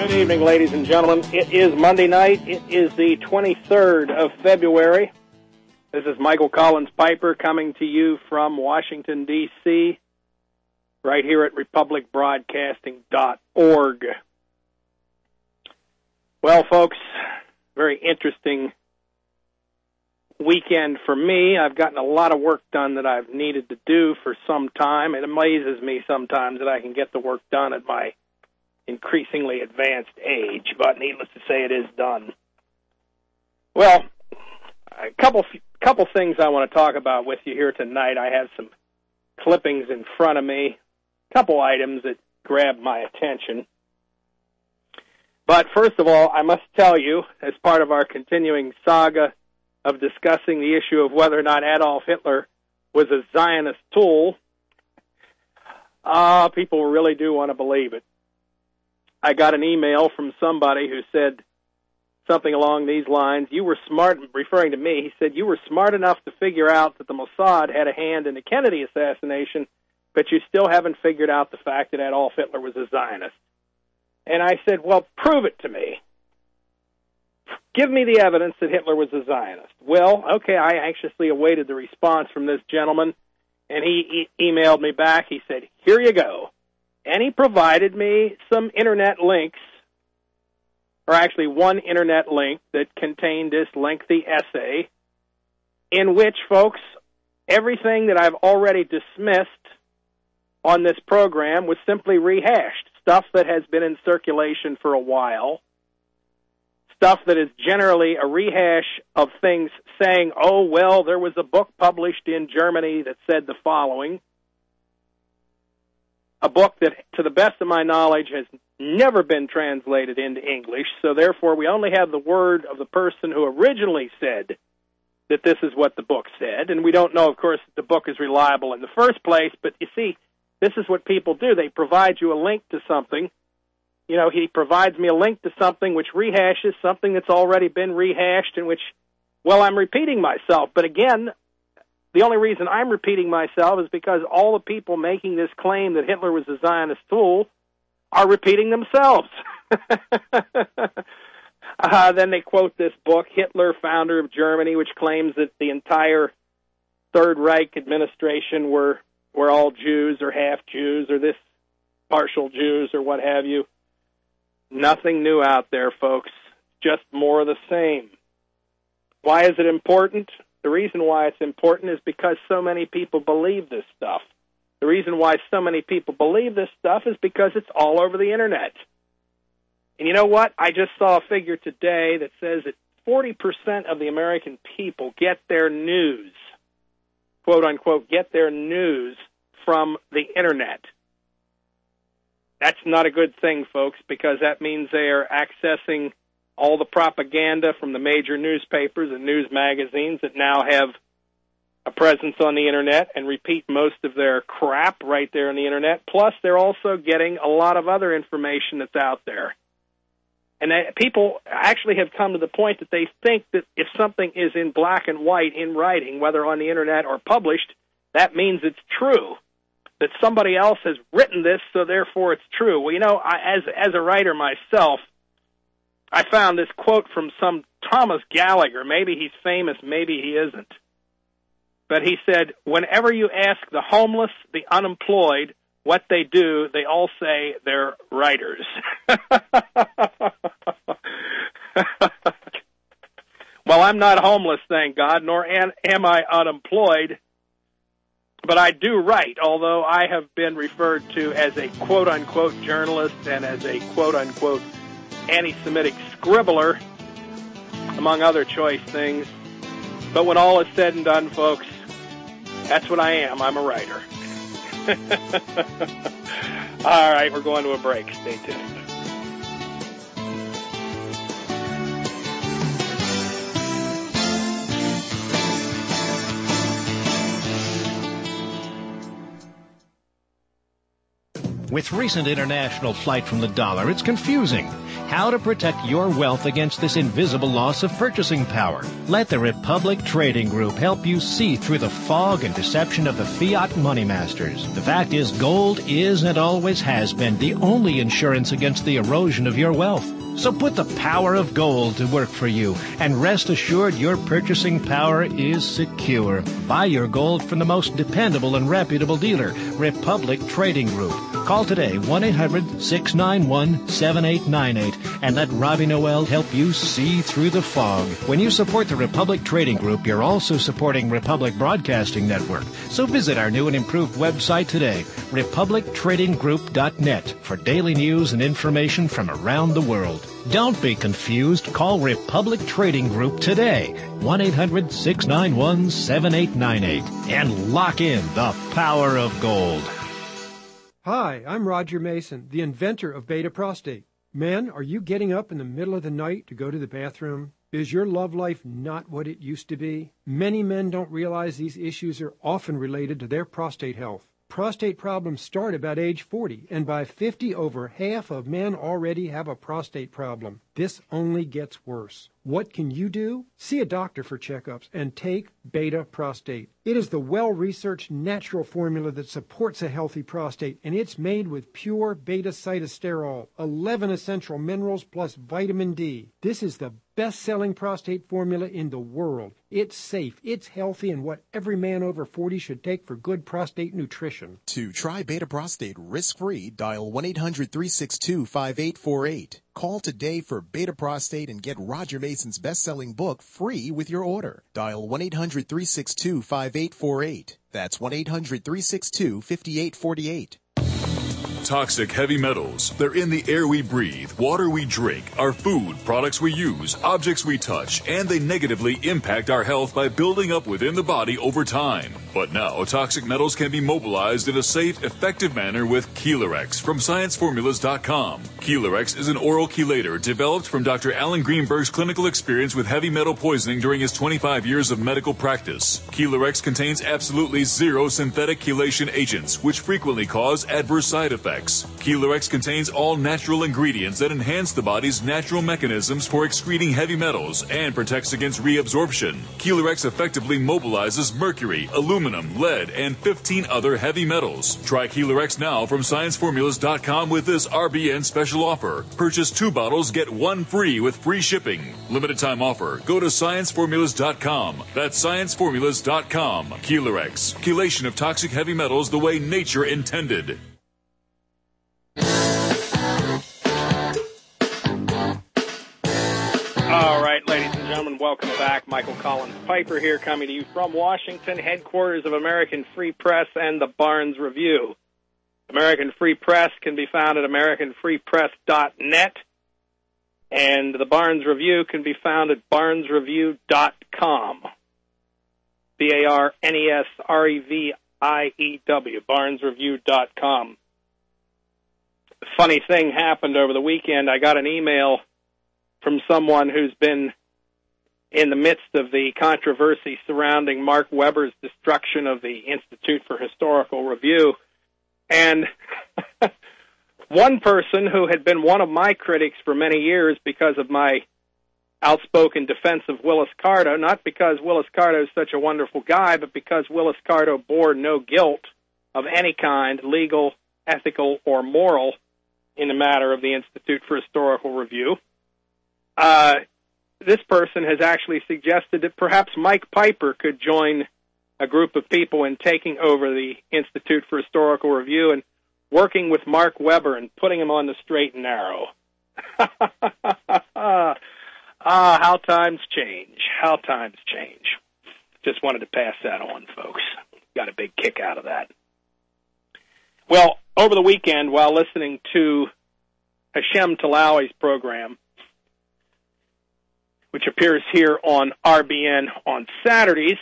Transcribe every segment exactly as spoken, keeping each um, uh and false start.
Good evening, ladies and gentlemen. It is Monday night. It is the twenty-third of February. This is Michael Collins Piper coming to you from Washington, D C, right here at republic broadcasting dot org. Well, folks, very interesting weekend for me. I've gotten a lot of work done that I've needed to do for some time. It amazes me sometimes that I can get the work done at my increasingly advanced age, but needless to say, it is done. Well, a couple couple things I want to talk about with you here tonight. I have some clippings in front of me, a couple items that grabbed my attention. But first of all, I must tell you, as part of our continuing saga of discussing the issue of whether or not Adolf Hitler was a Zionist tool, uh, people really do want to believe it. I got an email from somebody who said something along these lines. You were smart, referring to me, he said, you were smart enough to figure out that the Mossad had a hand in the Kennedy assassination, but you still haven't figured out the fact that Adolf Hitler was a Zionist. And I said, well, prove it to me. Give me the evidence that Hitler was a Zionist. Well, okay, I anxiously awaited the response from this gentleman, and he e- emailed me back. He said, here you go. And he provided me some internet links, or actually one internet link that contained this lengthy essay in which, folks, everything that I've already dismissed on this program was simply rehashed, stuff that has been in circulation for a while, stuff that is generally a rehash of things saying, oh, well, there was a book published in Germany that said the following, a book that, to the best of my knowledge, has never been translated into English, so therefore we only have the word of the person who originally said that this is what the book said, and we don't know, of course, that the book is reliable in the first place, but you see, this is what people do. They provide you a link to something. You know, he provides me a link to something which rehashes something that's already been rehashed, in which, well, I'm repeating myself. But again, the only reason I'm repeating myself is because all the people making this claim that Hitler was a Zionist tool are repeating themselves. uh, then they quote this book, Hitler, Founder of Germany, which claims that the entire Third Reich administration were, were all Jews or half Jews or this partial Jews or what have you. Nothing new out there, folks. Just more of the same. Why is it important? The reason why it's important is because so many people believe this stuff. The reason why so many people believe this stuff is because it's all over the Internet. And you know what? I just saw a figure today that says that forty percent of the American people get their news, quote unquote, get their news from the Internet. That's not a good thing, folks, because that means they are accessing all the propaganda from the major newspapers and news magazines that now have a presence on the Internet and repeat most of their crap right there on the Internet. Plus, they're also getting a lot of other information that's out there. And they, people actually have come to the point that they think that if something is in black and white in writing, whether on the Internet or published, that means it's true. That somebody else has written this, so therefore it's true. Well, you know, I, as as a writer myself, I found this quote from some Thomas Gallagher. Maybe he's famous, maybe he isn't. But he said, whenever you ask the homeless, the unemployed, what they do, they all say they're writers. Well, I'm not homeless, thank God, nor am, am I unemployed. But I do write, although I have been referred to as a quote-unquote journalist and as a quote-unquote anti-Semitic scribbler, among other choice things. But when all is said and done, folks, that's what I am. I'm a writer. All right, we're going to a break. Stay tuned. With recent international flight from the dollar, it's confusing. How to protect your wealth against this invisible loss of purchasing power. Let the Republic Trading Group help you see through the fog and deception of the fiat money masters. The fact is, gold is and always has been the only insurance against the erosion of your wealth. So put the power of gold to work for you, and rest assured your purchasing power is secure. Buy your gold from the most dependable and reputable dealer, Republic Trading Group. Call today, one eight hundred, six nine one, seven eight nine eight, and let Robbie Noel help you see through the fog. When you support the Republic Trading Group, you're also supporting Republic Broadcasting Network. So visit our new and improved website today, republic trading group dot net, for daily news and information from around the world. Don't be confused. Call Republic Trading Group today, one eight hundred, six nine one, seven eight nine eight, and lock in the power of gold. Hi, I'm Roger Mason, the inventor of Beta Prostate. Men, are you getting up in the middle of the night to go to the bathroom? Is your love life not what it used to be? Many men don't realize these issues are often related to their prostate health. Prostate problems start about age forty, and by fifty, over half of men already have a prostate problem. This only gets worse. What can you do? See a doctor for checkups and take Beta Prostate. It is the well-researched natural formula that supports a healthy prostate, and it's made with pure beta-cytosterol, eleven essential minerals plus vitamin D. This is the best-selling prostate formula in the world. It's safe, it's healthy, and what every man over forty should take for good prostate nutrition. To try Beta Prostate risk-free, dial one eight hundred, three six two, five eight four eight. Call today for Beta Prostate and get Roger Mason's best-selling book free with your order. Dial one eight hundred, three six two, five eight four eight. That's one eight hundred, three six two, five eight four eight. Toxic heavy metals. They're in the air we breathe, water we drink, our food, products we use, objects we touch, and they negatively impact our health by building up within the body over time. But now, toxic metals can be mobilized in a safe, effective manner with Chelarex from science formulas dot com. Chelarex is an oral chelator developed from Doctor Alan Greenberg's clinical experience with heavy metal poisoning during his twenty-five years of medical practice. Chelarex contains absolutely zero synthetic chelation agents, which frequently cause adverse side effects. Chelarex contains all natural ingredients that enhance the body's natural mechanisms for excreting heavy metals and protects against reabsorption. Chelarex effectively mobilizes mercury, aluminum, lead, and fifteen other heavy metals. Try Chelarex now from science formulas dot com with this R B N special offer. Purchase two bottles, get one free with free shipping. Limited time offer. Go to science formulas dot com. That's science formulas dot com. Chelarex. Chelation of toxic heavy metals the way nature intended. All right, ladies and gentlemen, welcome back. Michael Collins Piper here, coming to you from Washington, headquarters of American Free Press and the Barnes Review. American Free Press can be found at american free press dot net, and the Barnes Review can be found at barnes review dot com. B A R N E S R E V I E W, barnes review dot com. A funny thing happened over the weekend. I got an email from someone who's been in the midst of the controversy surrounding Mark Weber's destruction of the Institute for Historical Review. And one person who had been one of my critics for many years because of my outspoken defense of Willis Carto, not because Willis Carto is such a wonderful guy, but because Willis Carto bore no guilt of any kind, legal, ethical, or moral, in the matter of the Institute for Historical Review. Uh, this person has actually suggested that perhaps Mike Piper could join a group of people in taking over the Institute for Historical Review and working with Mark Weber and putting him on the straight and narrow. Ah, how times change. How times change. Just wanted to pass that on, folks. Got a big kick out of that. Well, over the weekend, while listening to Hashem Talawi's program, which appears here on R B N on Saturdays,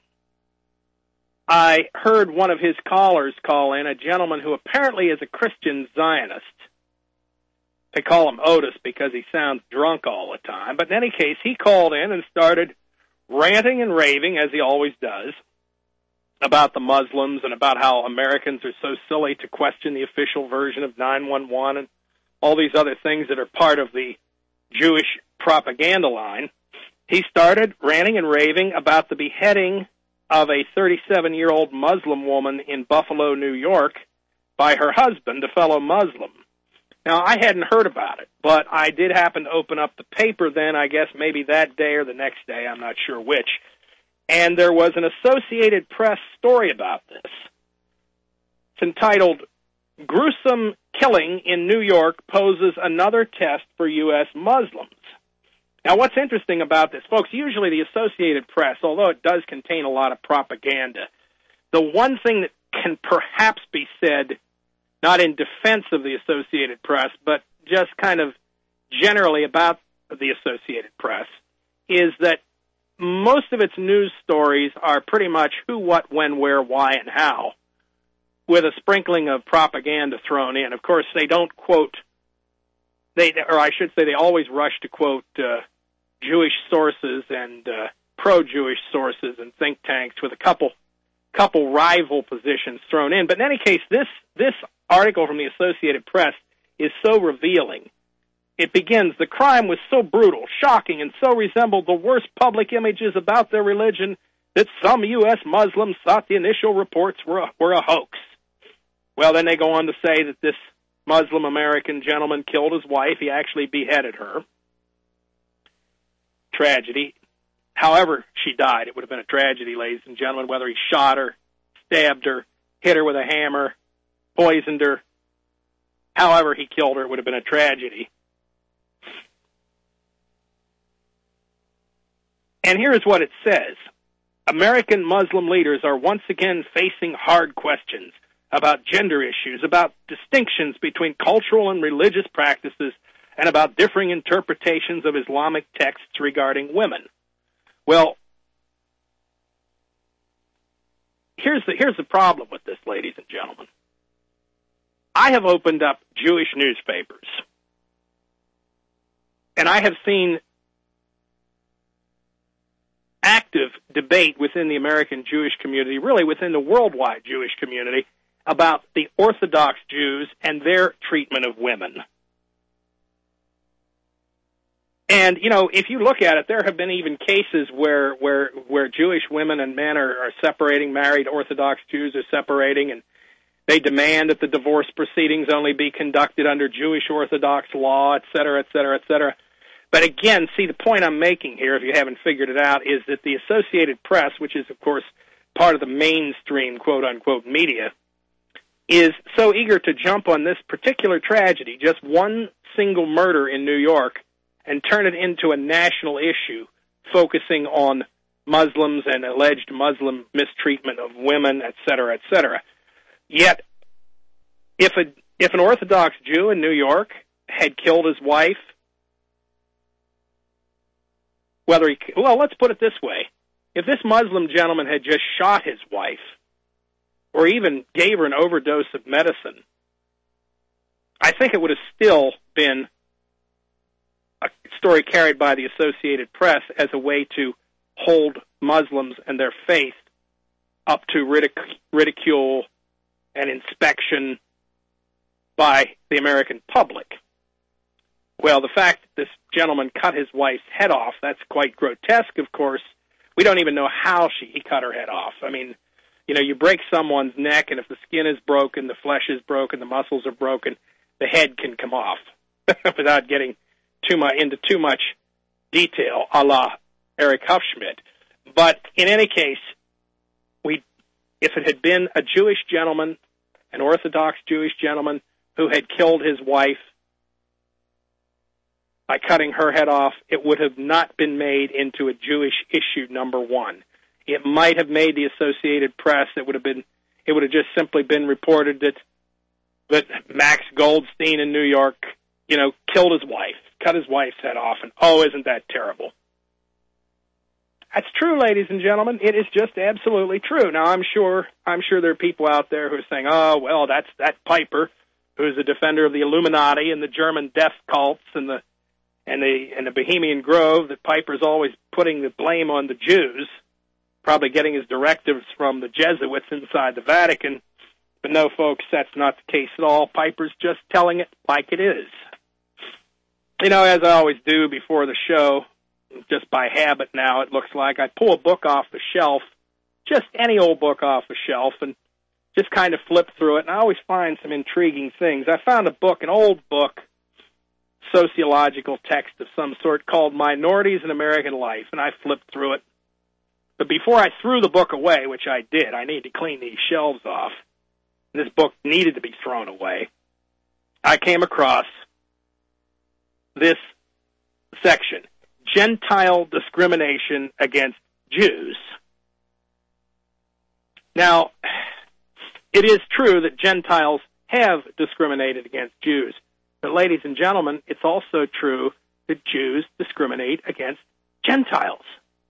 I heard one of his callers call in, a gentleman who apparently is a Christian Zionist. They call him Otis because he sounds drunk all the time. But in any case, he called in and started ranting and raving, as he always does, about the Muslims and about how Americans are so silly to question the official version of nine one one and all these other things that are part of the Jewish propaganda line, he started ranting and raving about the beheading of a thirty-seven-year-old Muslim woman in Buffalo, New York, by her husband, a fellow Muslim. Now, I hadn't heard about it, but I did happen to open up the paper then, I guess maybe that day or the next day, I'm not sure which, and there was an Associated Press story about this. It's entitled, "Gruesome Killing in New York Poses Another Test for U S Muslims." Now, what's interesting about this, folks, usually the Associated Press, although it does contain a lot of propaganda, the one thing that can perhaps be said, not in defense of the Associated Press, but just kind of generally about the Associated Press, is that most of its news stories are pretty much who, what, when, where, why, and how, with a sprinkling of propaganda thrown in. Of course, they don't quote, they, or I should say they always rush to quote uh, Jewish sources and uh, pro-Jewish sources and think tanks with a couple couple rival positions thrown in. But in any case, this this article from the Associated Press is so revealing. It begins, "The crime was so brutal, shocking, and so resembled the worst public images about their religion that some U S Muslims thought the initial reports were a, were a hoax." Well, then they go on to say that this Muslim American gentleman killed his wife. He actually beheaded her. Tragedy. However she died, it would have been a tragedy, ladies and gentlemen, whether he shot her, stabbed her, hit her with a hammer, poisoned her. However he killed her, it would have been a tragedy. And here's what it says. "American Muslim leaders are once again facing hard questions about gender issues, about distinctions between cultural and religious practices, and about differing interpretations of Islamic texts regarding women." Well, here's the, here's the problem with this, ladies and gentlemen. I have opened up Jewish newspapers, and I have seen active debate within the American Jewish community, really within the worldwide Jewish community, about the Orthodox Jews and their treatment of women. And, you know, if you look at it, there have been even cases where where, where Jewish women and men are, are separating, married Orthodox Jews are separating, and they demand that the divorce proceedings only be conducted under Jewish Orthodox law, et cetera, et cetera, et cetera. But again, see, the point I'm making here, if you haven't figured it out, is that the Associated Press, which is, of course, part of the mainstream, quote-unquote, media, is so eager to jump on this particular tragedy, just one single murder in New York, and turn it into a national issue focusing on Muslims and alleged Muslim mistreatment of women, et cetera, et cetera. Yet, if a if an Orthodox Jew in New York had killed his wife, whether he, well, let's put it this way. If this Muslim gentleman had just shot his wife, or even gave her an overdose of medicine, I think it would have still been a story carried by the Associated Press as a way to hold Muslims and their faith up to ridic- ridicule and inspection by the American public. Well, the fact that this gentleman cut his wife's head off, that's quite grotesque, of course. We don't even know how she he cut her head off. I mean, you know, you break someone's neck, and if the skin is broken, the flesh is broken, the muscles are broken, the head can come off without getting too much into too much detail, a la Eric Hufschmidt. But in any case, we, if it had been a Jewish gentleman, an Orthodox Jewish gentleman who had killed his wife by cutting her head off, it would have not been made into a Jewish issue, number one. It might have made the Associated Press. It would have been, it would have just simply been reported that that Max Goldstein in New York, you know, killed his wife, cut his wife's head off, and oh, isn't that terrible? That's true, ladies and gentlemen. It is just absolutely true. Now, I'm sure, I'm sure there are people out there who are saying, "Oh, well, that's that Piper, who's a defender of the Illuminati and the German death cults and the and the and the Bohemian Grove. That Piper's always putting the blame on the Jews." probably getting his directives from the Jesuits inside the Vatican. But no, folks, that's not the case at all. Piper's just telling it like it is. You know, as I always do before the show, just by habit now, it looks like, I pull a book off the shelf, just any old book off the shelf, and just kind of flip through it, and I always find some intriguing things. I found a book, an old book, sociological text of some sort called Minorities in American Life, and I flipped through it. But before I threw the book away, which I did, I need to clean these shelves off. This book needed to be thrown away. I came across this section, Gentile Discrimination Against Jews. Now, it is true that Gentiles have discriminated against Jews. But ladies and gentlemen, it's also true that Jews discriminate against Gentiles.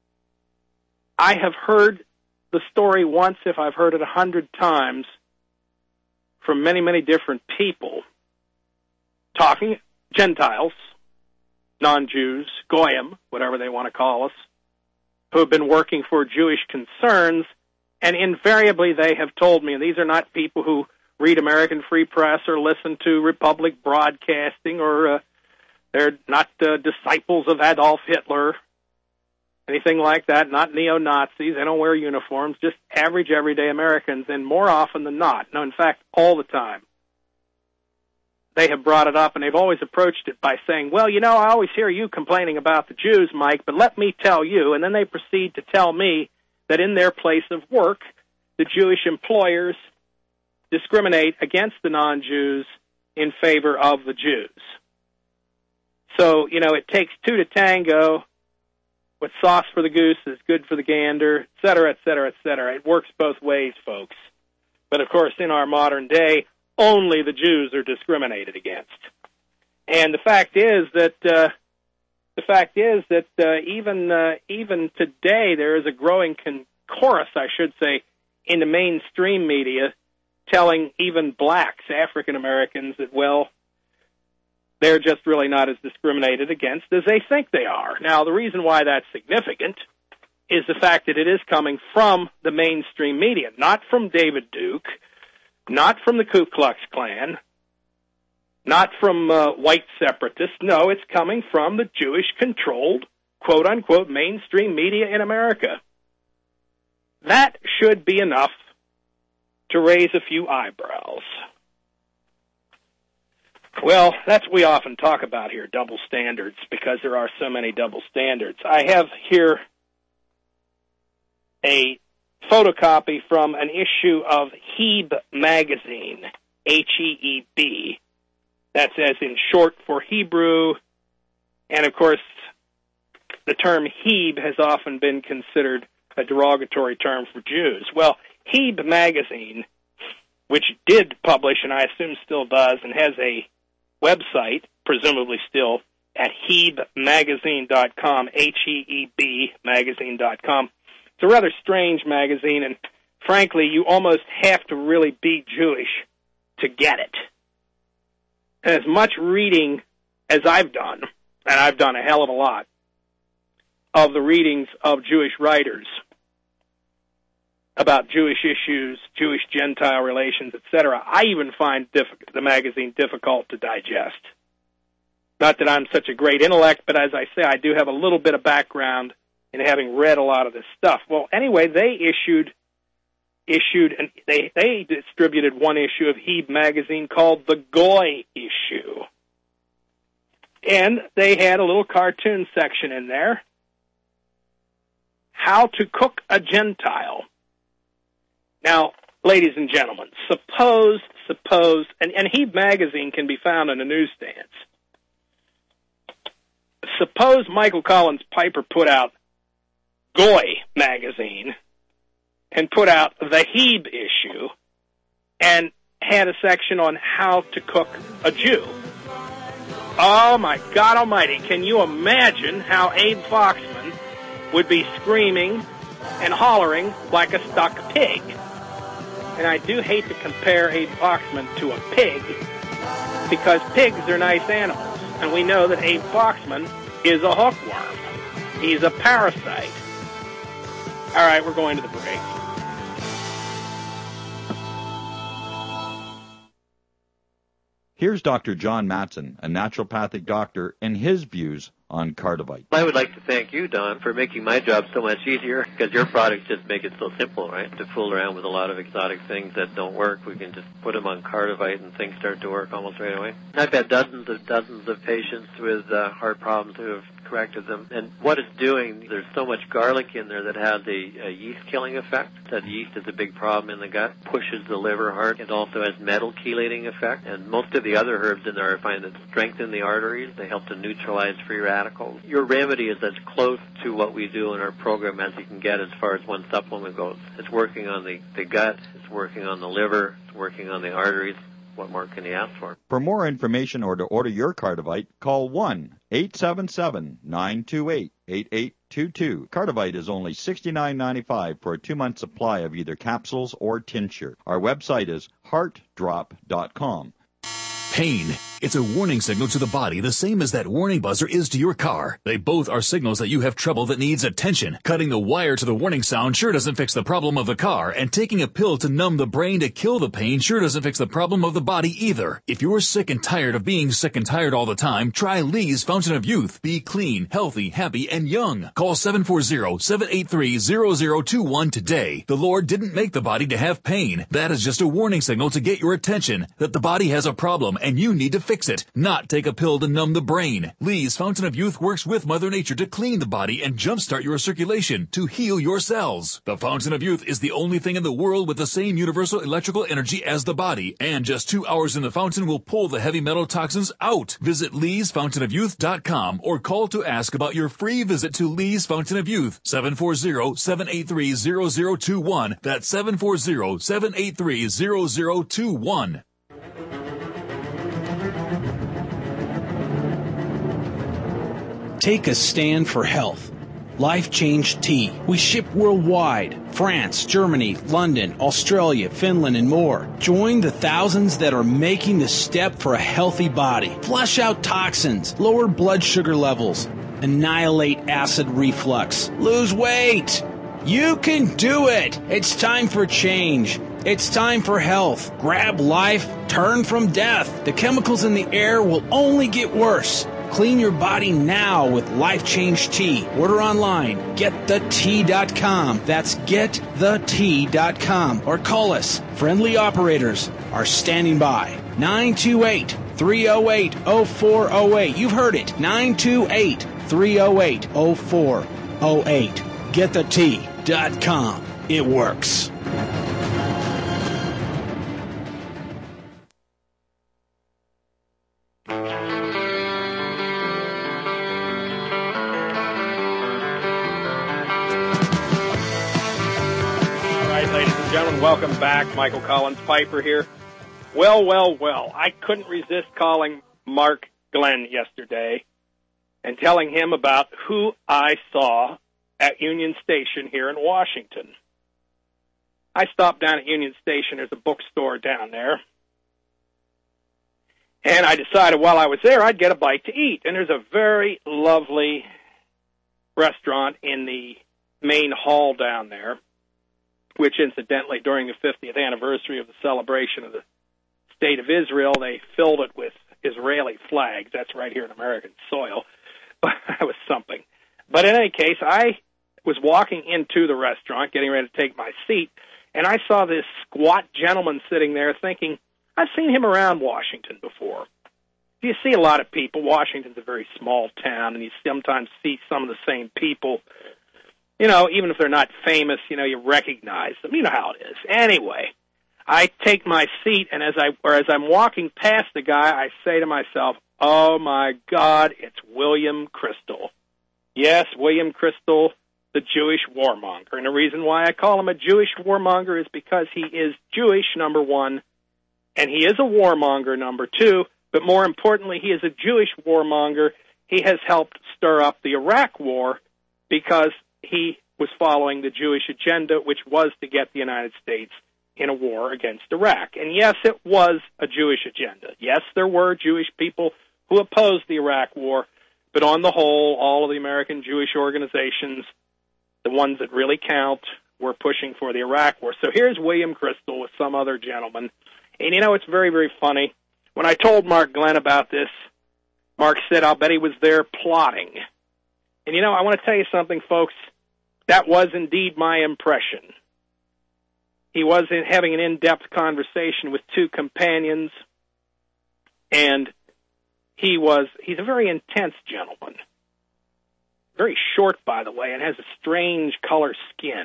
I have heard the story once, if I've heard it a hundred times, from many, many different people, talking Gentiles, non-Jews, Goyim, whatever they want to call us, who have been working for Jewish concerns, and invariably they have told me, and these are not people who read American Free Press or listen to Republic Broadcasting, or uh, they're not uh, disciples of Adolf Hitler, anything like that, not neo-Nazis. They don't wear uniforms, just average, everyday Americans, and more often than not, no, in fact, all the time, they have brought it up, and they've always approached it by saying, well, you know, I always hear you complaining about the Jews, Mike, but let me tell you, and then they proceed to tell me that in their place of work, the Jewish employers discriminate against the non-Jews in favor of the Jews. So, you know, it takes two to tango. What's sauce for the goose is good for the gander, et cetera, et cetera, et cetera. It works both ways, folks. But, of course, in our modern day, only the Jews are discriminated against. And the fact is that uh, the fact is that uh, even uh, even today there is a growing con- chorus, I should say, in the mainstream media, telling even blacks, African Americans, that, well, they're just really not as discriminated against as they think they are. Now, the reason why that's significant is the fact that it is coming from the mainstream media, not from David Duke, not from the Ku Klux Klan, not from uh, white separatists. No, it's coming from the Jewish-controlled, quote-unquote, mainstream media in America. That should be enough to raise a few eyebrows. Well, that's what we often talk about here, double standards, because there are so many double standards. I have here a photocopy from an issue of Heeb magazine, H E E B. That's as in short for Hebrew. And, of course, the term Heeb has often been considered a derogatory term for Jews. Well, Heeb magazine, which did publish, and I assume still does, and has a website, presumably still, at heeb magazine dot com, H E E B magazine dot com. It's a rather strange magazine, and frankly, you almost have to really be Jewish to get it. And as much reading as I've done, and I've done a hell of a lot, of the readings of Jewish writers about Jewish issues, Jewish-Gentile relations, et cetera, I even find diff- the magazine difficult to digest. Not that I'm such a great intellect, but as I say, I do have a little bit of background in having read a lot of this stuff. Well, anyway, they issued issued and they they distributed one issue of Heeb magazine called the Goy issue, and they had a little cartoon section in there, how to cook a Gentile. Now, ladies and gentlemen, suppose suppose and, and Heeb magazine can be found on the newsstands. Suppose Michael Collins Piper put out Goy magazine and put out the Heeb issue and had a section on how to cook a Jew. Oh, my God almighty, can you imagine how Abe Foxman would be screaming and hollering like a stuck pig? And I do hate to compare Abe Foxman to a pig, because pigs are nice animals, and we know that Abe Foxman is a hookworm. He's a parasite. All right, we're going to the break. Here's Doctor John Matson, a naturopathic doctor, and his views on Cardivite. I would like to thank you, Don, for making my job so much easier, because your products just make it so simple, right? To fool around with a lot of exotic things that don't work, we can just put them on Cardivite and things start to work almost right away. I've had dozens of dozens of patients with uh, heart problems who have corrected them. And what it's doing, there's so much garlic in there that has a, a yeast-killing effect. That yeast is a big problem in the gut, pushes the liver hard. It also has metal chelating effect. And most of the other herbs in there I find that strengthen the arteries. They help to neutralize free radicals. Your remedy is as close to what we do in our program as you can get as far as one supplement goes. It's working on the, the gut, it's working on the liver, it's working on the arteries. What more can you ask for? For more information or to order your Cardivite, call one eight seven seven, nine two eight, eight eight two two. Cardivite is only sixty-nine ninety-five for a two-month supply of either capsules or tincture. Our website is heart drop dot com. Pain. It's a warning signal to the body, the same as that warning buzzer is to your car. They both are signals that you have trouble that needs attention. Cutting the wire to the warning sound sure doesn't fix the problem of the car, and taking a pill to numb the brain to kill the pain sure doesn't fix the problem of the body either. If you're sick and tired of being sick and tired all the time, try Lee's Fountain of Youth. Be clean, healthy, happy, and young. Call seven four zero, seven eight three, zero zero two one today. The Lord didn't make the body to have pain. That is just a warning signal to get your attention that the body has a problem and you need to fix it, not take a pill to numb the brain. Lee's Fountain of Youth works with Mother Nature to clean the body and jumpstart your circulation to heal your cells. The Fountain of Youth is the only thing in the world with the same universal electrical energy as the body, and just two hours in the fountain will pull the heavy metal toxins out. Visit lees fountain of youth dot com or call to ask about your free visit to Lee's Fountain of Youth, seven four zero, seven eight three, zero zero two one. That's seven four zero, seven eight three, zero zero two one. Take a stand for health. Life Change Tea. We ship worldwide. France, Germany, London, Australia, Finland, and more. Join the thousands that are making the step for a healthy body. Flush out toxins, lower blood sugar levels, annihilate acid reflux, lose weight. You can do it. It's time for change. It's time for health. Grab life, turn from death. The chemicals in the air will only get worse. Clean your body now with Life Change Tea. Order online, get the tea dot com. That's get the tea dot com. Or call us. Friendly operators are standing by. nine two eight, three oh eight, oh four oh eight. You've heard it. nine two eight, three oh eight, oh four oh eight. get the tea dot com. It works. Welcome back. Michael Collins Piper here. Well, well, well, I couldn't resist calling Mark Glenn yesterday and telling him about who I saw at Union Station here in Washington. I stopped down at Union Station. There's a bookstore down there. And I decided while I was there, I'd get a bite to eat. And there's a very lovely restaurant in the main hall down there, which incidentally, during the fiftieth anniversary of the celebration of the State of Israel, they filled it with Israeli flags. That's right here in American soil. That was something. But in any case, I was walking into the restaurant, getting ready to take my seat, and I saw this squat gentleman sitting there thinking, I've seen him around Washington before. You see a lot of people. Washington's a very small town, and you sometimes see some of the same people. You know, even if they're not famous, you know, you recognize them. You know how it is. Anyway, I take my seat, and as I or as I'm walking past the guy, I say to myself, oh, my God, it's William Crystal. Yes, William Crystal, the Jewish warmonger. And the reason why I call him a Jewish warmonger is because he is Jewish, number one, and he is a warmonger, number two. But more importantly, he is a Jewish warmonger. He has helped stir up the Iraq war because he was following the Jewish agenda, which was to get the United States in a war against Iraq. And yes, it was a Jewish agenda. Yes, there were Jewish people who opposed the Iraq war, but on the whole, all of the American Jewish organizations the ones that really count, were pushing for the Iraq War. So here's William Crystal with some other gentleman. And, you know, it's very, very funny. When I told Mark Glenn about this, Mark said, I'll bet he was there plotting. And, you know, I want to tell you something, folks. That was indeed my impression. He was in, having an in-depth conversation with two companions, and he was, he's a very intense gentleman. Very short, by the way, and has a strange color skin.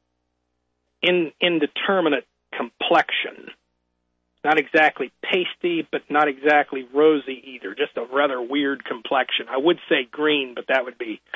In, indeterminate complexion. Not exactly pasty, but not exactly rosy either. Just a rather weird complexion. I would say green, but that would be...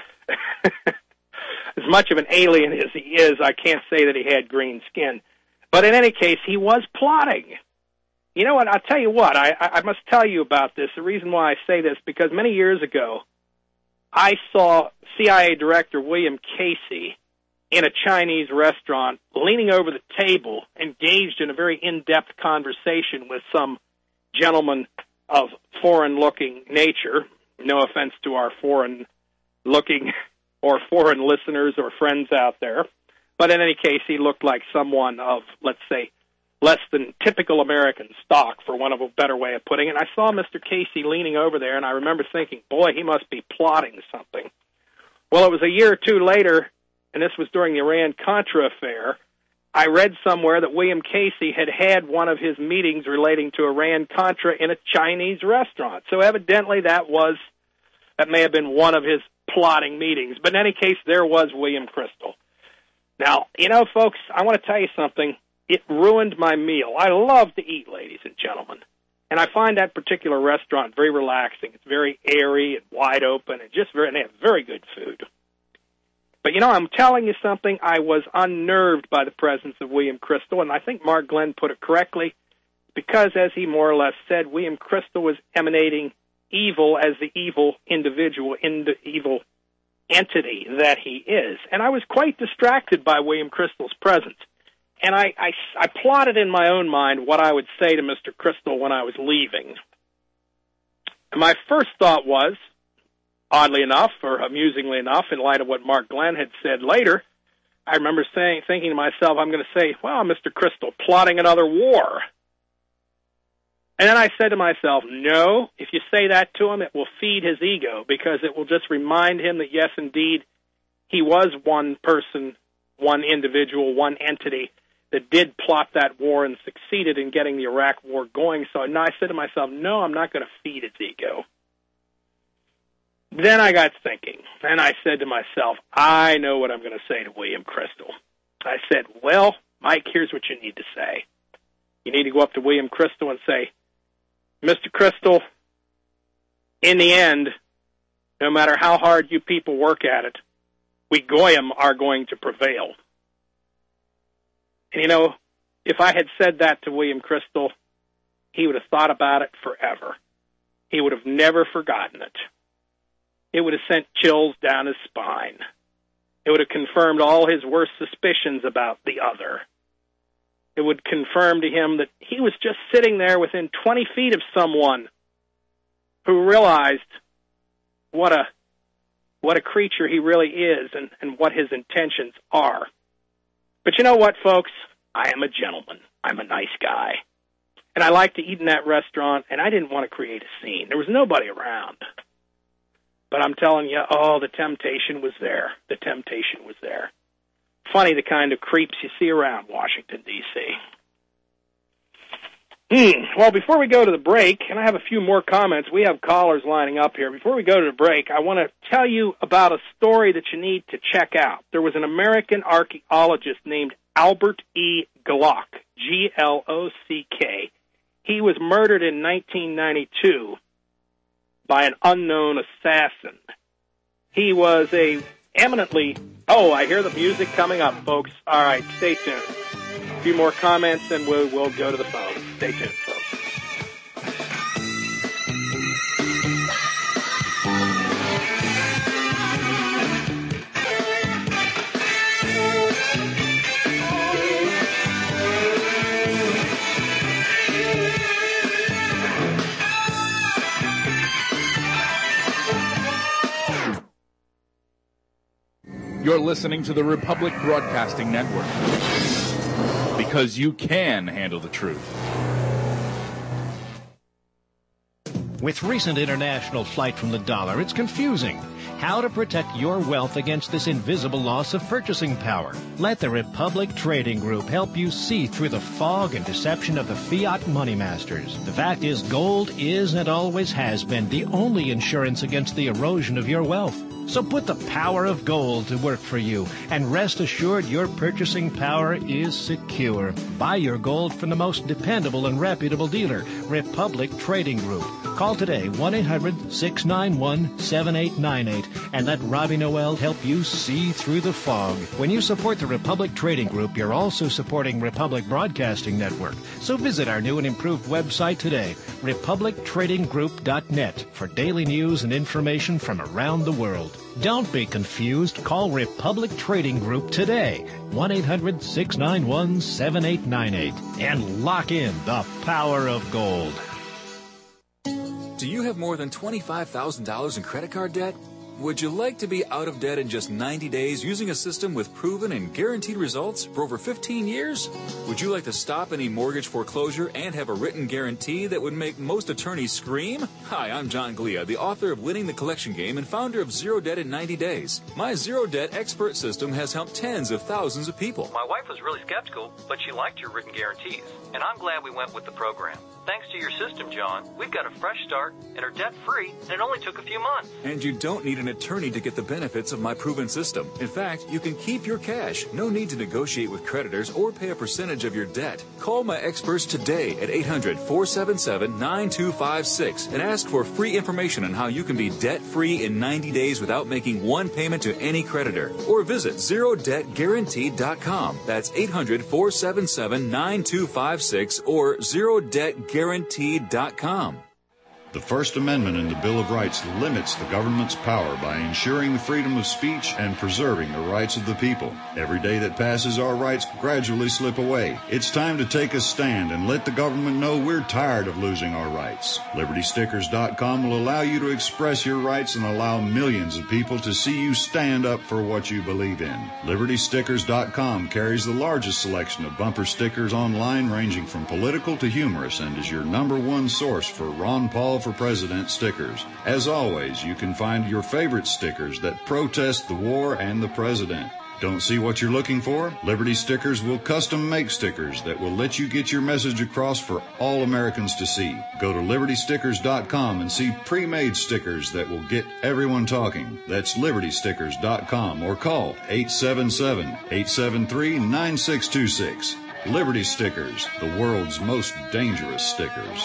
as much of an alien as he is, I can't say that he had green skin. But in any case, he was plotting. You know what? I'll tell you what. I, I must tell you about this. The reason why I say this, because many years ago, I saw C I A Director William Casey in a Chinese restaurant, leaning over the table, engaged in a very in-depth conversation with some gentleman of foreign-looking nature. No offense to our foreign-looking or foreign listeners or friends out there. But in any case, he looked like someone of, let's say, less than typical American stock, for one of a better way of putting it. And I saw Mister Casey leaning over there, and I remember thinking, boy, he must be plotting something. Well, it was a year or two later, and this was during the Iran-Contra affair, I read somewhere that William Casey had had one of his meetings relating to Iran-Contra in a Chinese restaurant. So evidently that was, that may have been one of his plotting meetings. But in any case, there was William Crystal. Now, you know, folks, I want to tell you something. It ruined my meal. I love to eat, ladies and gentlemen. And I find that particular restaurant very relaxing. It's very airy and wide open and just very, and they have very good food. But, you know, I'm telling you something, I was unnerved by the presence of William Crystal, and I think Mark Glenn put it correctly, because, as he more or less said, William Crystal was emanating evil as the evil individual, in the evil entity that he is. And I was quite distracted by William Crystal's presence. And I, I, I plotted in my own mind what I would say to Mister Crystal when I was leaving. And my first thought was, oddly enough, or amusingly enough, in light of what Mark Glenn had said later, I remember saying, thinking to myself, I'm going to say, well, Mister Crystal, plotting another war. And then I said to myself, no, if you say that to him, it will feed his ego, because it will just remind him that, yes, indeed, he was one person, one individual, one entity that did plot that war and succeeded in getting the Iraq war going. So now I said to myself, no, I'm not going to feed its ego. Then I got thinking, and I said to myself, I know what I'm going to say to William Crystal. I said, well, Mike, here's what you need to say. You need to go up to William Crystal and say, Mister Crystal, in the end, no matter how hard you people work at it, we Goyim are going to prevail. And, you know, if I had said that to William Crystal, he would have thought about it forever. He would have never forgotten it. It would have sent chills down his spine. It would have confirmed all his worst suspicions about the other. It would confirm to him that he was just sitting there within twenty feet of someone who realized what a what a creature he really is and, and what his intentions are. But you know what, folks? I am a gentleman. I'm a nice guy. And I like to eat in that restaurant, and I didn't want to create a scene. There was nobody around. But I'm telling you, oh, the temptation was there. The temptation was there. Funny the kind of creeps you see around Washington, D C Hmm. Well, before we go to the break, and I have a few more comments, we have callers lining up here. Before we go to the break, I want to tell you about a story that you need to check out. There was an American archaeologist named Albert E. Glock, G L O C K. He was murdered in nineteen ninety-two by an unknown assassin. He was a eminently... Oh, I hear the music coming up, folks. All right, stay tuned. A few more comments, and we'll, we'll go to the phone. Stay tuned, folks. You're listening to the Republic Broadcasting Network, because you can handle the truth. With recent international flight from the dollar, it's confusing. How to protect your wealth against this invisible loss of purchasing power. Let the Republic Trading Group help you see through the fog and deception of the fiat money masters. The fact is, gold is and always has been the only insurance against the erosion of your wealth. So put the power of gold to work for you, and rest assured your purchasing power is secure. Buy your gold from the most dependable and reputable dealer, Republic Trading Group. Call today, one eight hundred, six nine one, seven eight nine eight, and let Robbie Noel help you see through the fog. When you support the Republic Trading Group, you're also supporting Republic Broadcasting Network. So visit our new and improved website today, republic trading group dot net, for daily news and information from around the world. Don't be confused. Call Republic Trading Group today, one eight hundred, six nine one, seven eight nine eight, and lock in the power of gold. Do you have more than twenty-five thousand dollars in credit card debt? Would you like to be out of debt in just ninety days using a system with proven and guaranteed results for over fifteen years? Would you like to stop any mortgage foreclosure and have a written guarantee that would make most attorneys scream? Hi, I'm John Glia, the author of Winning the Collection Game and founder of Zero Debt in ninety days. My Zero Debt expert system has helped tens of thousands of people. My wife was really skeptical, but she liked your written guarantees, and I'm glad we went with the program. Thanks to your system, John, we've got a fresh start and are debt-free, and it only took a few months. And you don't need an attorney to get the benefits of my proven system. In fact, you can keep your cash. No need to negotiate with creditors or pay a percentage of your debt. Call my experts today at eight hundred, four seven seven, nine two five six and ask for free information on how you can be debt-free in ninety days without making one payment to any creditor. Or visit zero debt guaranteed dot com. That's eight hundred, four seven seven, nine two five six or zero debt guaranteed dot com. The First Amendment in the Bill of Rights limits the government's power by ensuring the freedom of speech and preserving the rights of the people. Every day that passes, our rights gradually slip away. It's time to take a stand and let the government know we're tired of losing our rights. Liberty Stickers dot com will allow you to express your rights and allow millions of people to see you stand up for what you believe in. Liberty Stickers dot com carries the largest selection of bumper stickers online, ranging from political to humorous, and is your number one source for Ron Paul for President stickers. As always, you can find your favorite stickers that protest the war and the president. Don't see what you're looking for? Liberty Stickers will custom make stickers that will let you get your message across for all Americans to see. Go to Liberty Stickers dot com and see pre-made stickers that will get everyone talking. That's Liberty Stickers dot com or call eight seven seven, eight seven three, nine six two six. Liberty Stickers, the world's most dangerous stickers.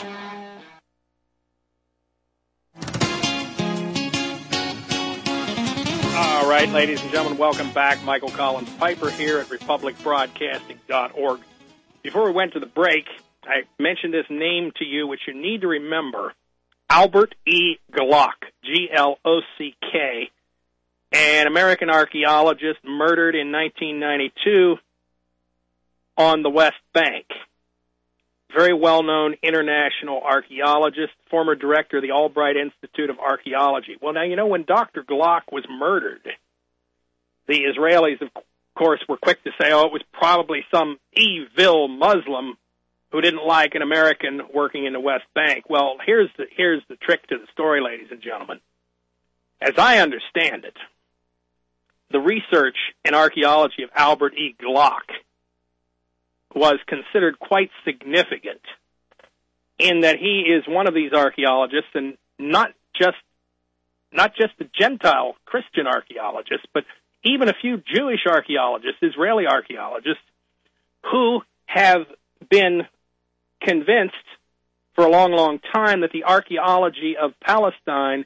All right, ladies and gentlemen, welcome back. Michael Collins Piper here at republic broadcasting dot org. Before we went to the break, I mentioned this name to you, which you need to remember. Albert E. Glock, G L O C K, an American archaeologist murdered in nineteen ninety-two on the West Bank. Very well-known international archaeologist, former director of the Albright Institute of Archaeology. Well, now, you know, when Doctor Glock was murdered, the Israelis, of course, were quick to say, oh, it was probably some evil Muslim who didn't like an American working in the West Bank. Well, here's the, here's the trick to the story, ladies and gentlemen. As I understand it, the research in archaeology of Albert E. Glock was considered quite significant in that he is one of these archaeologists, and not just not just the Gentile Christian archaeologists, but even a few Jewish archaeologists, Israeli archaeologists, who have been convinced for a long, long time that the archaeology of Palestine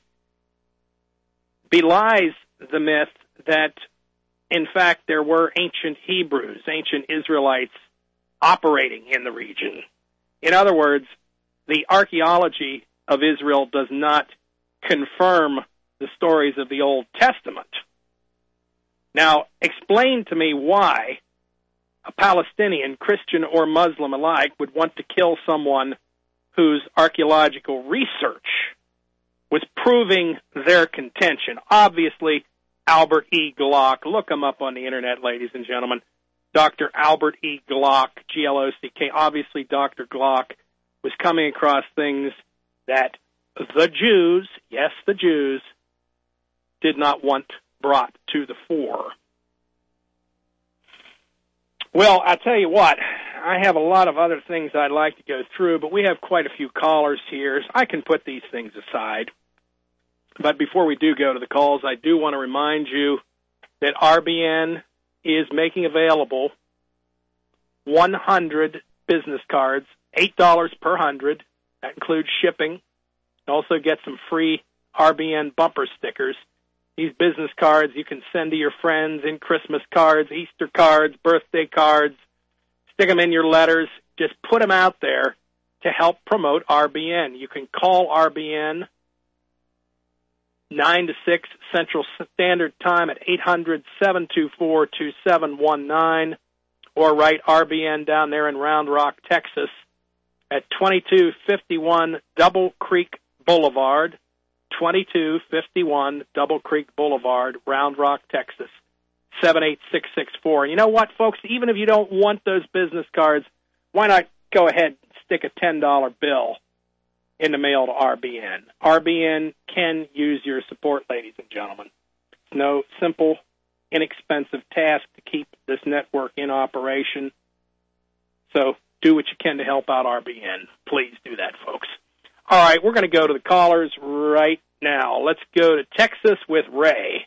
belies the myth that, in fact, there were ancient Hebrews, ancient Israelites, operating in the region. In other words, the archaeology of Israel does not confirm the stories of the Old Testament. Now, explain to me why a Palestinian, Christian or Muslim alike, would want to kill someone whose archaeological research was proving their contention. Obviously, Albert E. Glock. Look him up on the Internet, ladies and gentlemen. Doctor Albert E. Glock, G L O C K. Obviously, Doctor Glock was coming across things that the Jews, yes, the Jews, did not want brought to the fore. Well, I tell you what, I have a lot of other things I'd like to go through, but we have quite a few callers here. I can put these things aside. But before we do go to the calls, I do want to remind you that R B N is making available one hundred business cards, eight dollars per one hundred. That includes shipping. You also get some free R B N bumper stickers. These business cards you can send to your friends in Christmas cards, Easter cards, birthday cards. Stick them in your letters. Just put them out there to help promote R B N. You can call R B N nine to six Central Standard Time at eight hundred, seven two four, two seven one nine or write R B N down there in Round Rock, Texas at twenty-two fifty-one Double Creek Boulevard, twenty-two fifty-one Double Creek Boulevard, Round Rock, Texas, seven eight six six four. And you know what, folks? Even if you don't want those business cards, why not go ahead and stick a ten dollar bill in the mail to R B N? R B N can use your support, ladies and gentlemen. It's no simple, inexpensive task to keep this network in operation. So do what you can to help out R B N. Please do that, folks. All right, we're going to go to the callers right now. Let's go to Texas with Ray.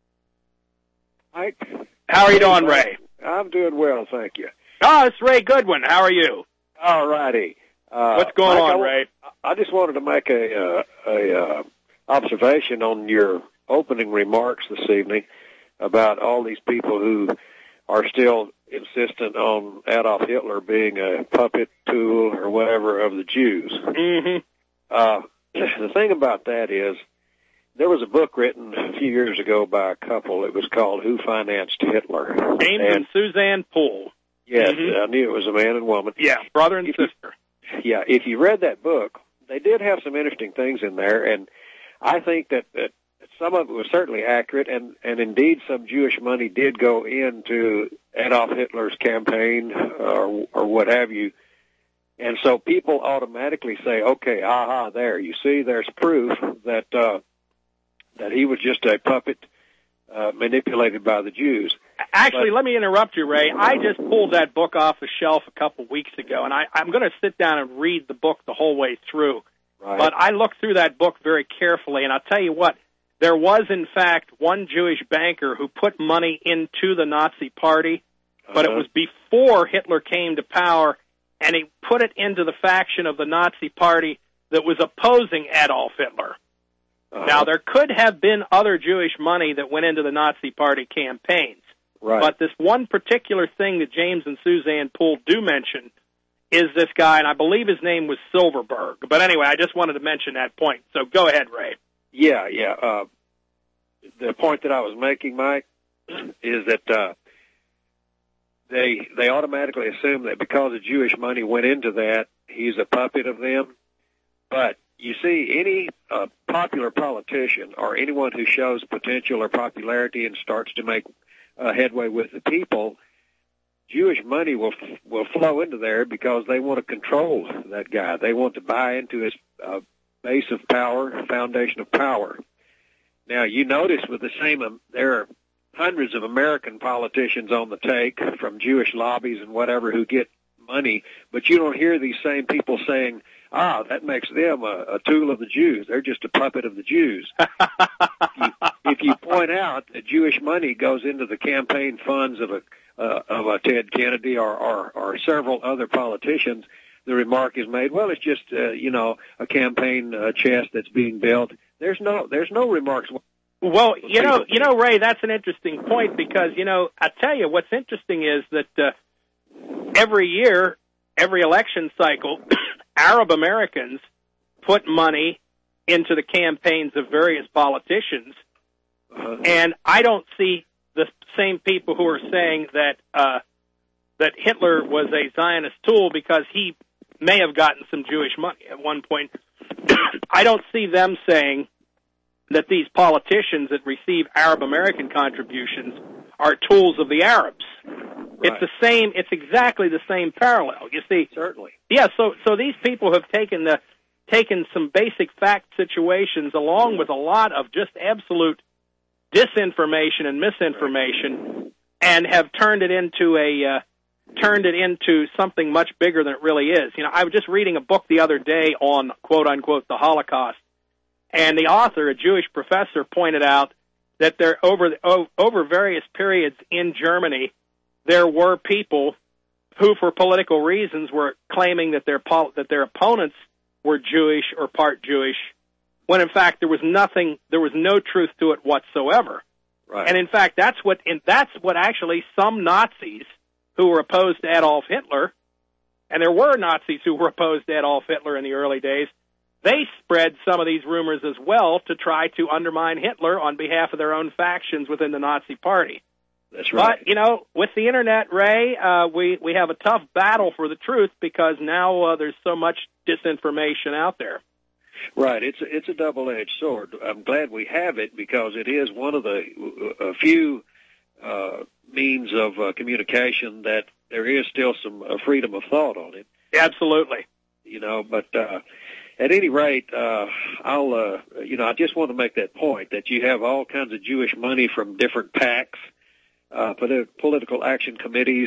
Hi. How are you doing, Ray? I'm doing well, thank you. Oh, it's Ray Goodwin. How are you? All righty. Uh, What's going Mike, on, I, Ray? I just wanted to make a, uh, a uh, observation on your opening remarks this evening about all these people who are still insistent on Adolf Hitler being a puppet tool or whatever of the Jews. Mm-hmm. Uh, the thing about that is there was a book written a few years ago by a couple. It was called Who Financed Hitler? James and, and Suzanne Poole. Yes, mm-hmm. I knew it was a man and woman. Yeah, brother and if sister. You, yeah, if you read that book, they did have some interesting things in there, and I think that, that some of it was certainly accurate, and, and indeed some Jewish money did go into Adolf Hitler's campaign or, or what have you. And so people automatically say, okay, aha, there, you see, there's proof that uh, that he was just a puppet uh, manipulated by the Jews. Actually, but, let me interrupt you, Ray. I just pulled that book off the shelf a couple weeks ago, and I, I'm going to sit down and read the book the whole way through. Right. But I looked through that book very carefully, and I'll tell you what, there was, in fact, one Jewish banker who put money into the Nazi Party, uh-huh. but it was before Hitler came to power, and he put it into the faction of the Nazi Party that was opposing Adolf Hitler. Uh-huh. Now, there could have been other Jewish money that went into the Nazi Party campaigns. Right. But this one particular thing that James and Suzanne Poole do mention is this guy, and I believe his name was Silverberg. But anyway, I just wanted to mention that point. So go ahead, Ray. Yeah, yeah. Uh, the point that I was making, Mike, is that uh, they they automatically assume that because the Jewish money went into that, he's a puppet of them. But you see, any uh, popular politician or anyone who shows potential or popularity and starts to make uh, headway with the people, Jewish money will will flow into there because they want to control that guy. They want to buy into his uh, base of power, foundation of power. Now, you notice with the same, um, there are hundreds of American politicians on the take from Jewish lobbies and whatever who get money, but you don't hear these same people saying, ah, that makes them a, a tool of the Jews. They're just a puppet of the Jews. if, you, if you point out that Jewish money goes into the campaign funds of a uh, of a Ted Kennedy or, or, or several other politicians, the remark is made, well, it's just, uh, you know, a campaign uh, chest that's being built. There's no, there's no remarks. Well, you know, you know, Ray, that's an interesting point because, you know, I tell you, what's interesting is that uh, every year, every election cycle, Arab Americans put money into the campaigns of various politicians, uh-huh. and I don't see the same people who are saying that uh, that Hitler was a Zionist tool because he may have gotten some Jewish money at one point. I don't see them saying that these politicians that receive Arab American contributions are tools of the Arabs. Right. It's the same. It's exactly the same parallel. You see, certainly. Yeah. So, so these people have taken the taken some basic fact situations along with a lot of just absolute disinformation and misinformation, and have turned it into a uh, turned it into something much bigger than it really is. You know, I was just reading a book the other day on quote unquote the Holocaust, and the author, a Jewish professor, pointed out that there over over various periods in Germany, there were people who, for political reasons, were claiming that their that their opponents were Jewish or part Jewish, when in fact there was nothing, there was no truth to it whatsoever. Right. And in fact, that's what and that's what actually some Nazis who were opposed to Adolf Hitler, and there were Nazis who were opposed to Adolf Hitler in the early days, they spread some of these rumors as well to try to undermine Hitler on behalf of their own factions within the Nazi Party. That's right. But, you know, with the Internet, Ray, uh, we, we have a tough battle for the truth because now uh, there's so much disinformation out there. Right. It's a, it's a double-edged sword. I'm glad we have it because it is one of the a few uh, means of uh, communication that there is still some uh, freedom of thought on it. Absolutely. You know, but uh, at any rate, uh, I'll, uh, you know, I just want to make that point that you have all kinds of Jewish money from different PACs, uh, political action committees,